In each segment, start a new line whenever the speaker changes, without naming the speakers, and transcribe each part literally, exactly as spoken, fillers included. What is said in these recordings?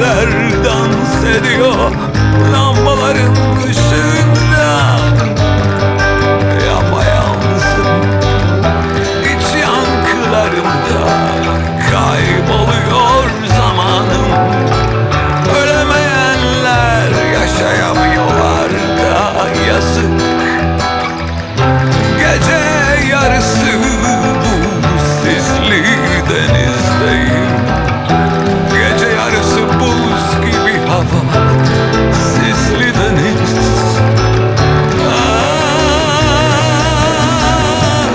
Gölgeler dans ediyor lambaların ışığında. Yapayalnızım iç yankılarımda, kayboluyor zamanım. Ölemeyenler yaşayamıyorlar da yazık. Gece yarısı bu sisli denizdeyim. Gece yarısı buz gibi hava, sisli deniz. Ah,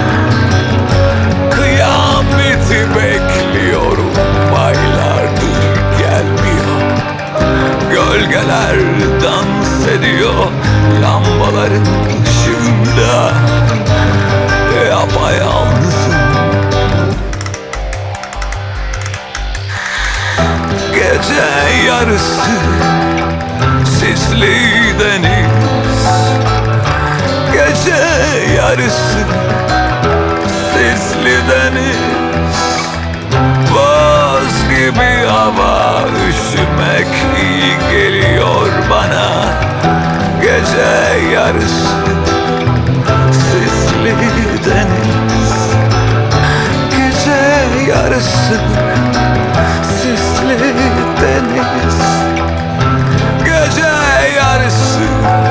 kıyameti bekliyorum, aylardır gelmiyor. Gölgeler dans ediyor lambaların ışığında. Yapayalnızım. Gece yarısı sisli deniz. Gece yarısı sisli deniz. Buz gibi hava, üşümek iyi geliyor bana. Gece yarısı sisli deniz. Gece yarısı sisli deniz. Gece yarısı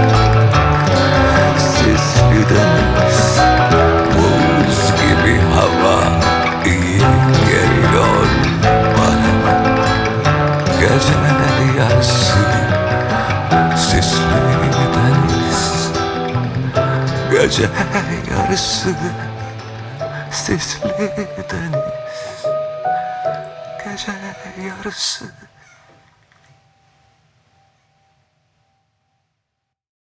sisli deniz. Buz gibi hava iyi geliyor bana. Gece yarısı sisli deniz. Gece yarısı sisli deniz. Gece yarısı